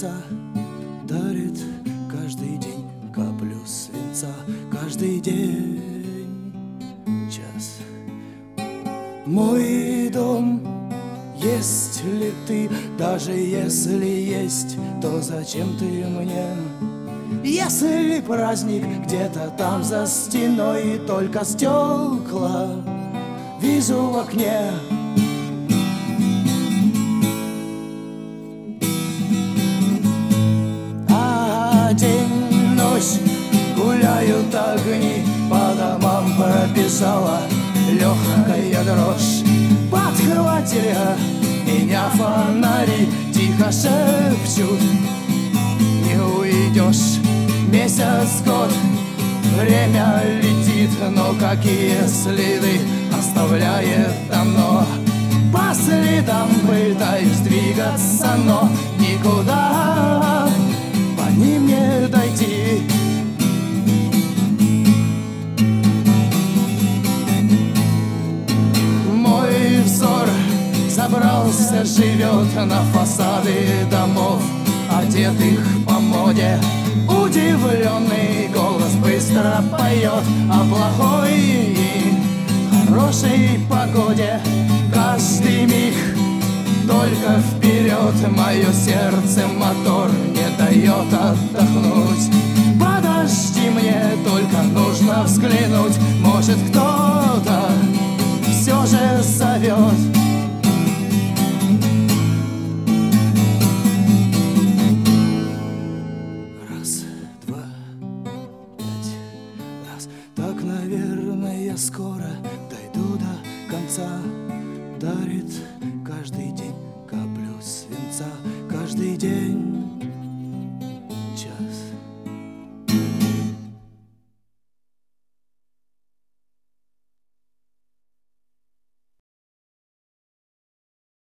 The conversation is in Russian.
конца, дарит каждый день каплю свинца, каждый день час. Мой дом, есть ли ты? Даже если есть, то зачем ты мне? Если праздник где-то там за стеной, только стекла вижу в окне. А день, ночь гуляют огни, по домам пробежала легкая дрожь. Подхватили меня фонари, тихо шепчут: не уйдешь. Месяц, год, время летит, но какие следы оставляет оно? По следам пытаюсь двигаться, но никуда по ним не дойти. Мой взор забрался, живет на фасады домов, одетых по моде. Удивленный голос быстро поет о плохой и хорошей погоде. Каждый миг только вперед, мое сердце мотор не дает отдохнуть. Подожди, мне только нужно взглянуть, может, кто-то все же зовет. Так, наверное, скоро дойду до конца, дарит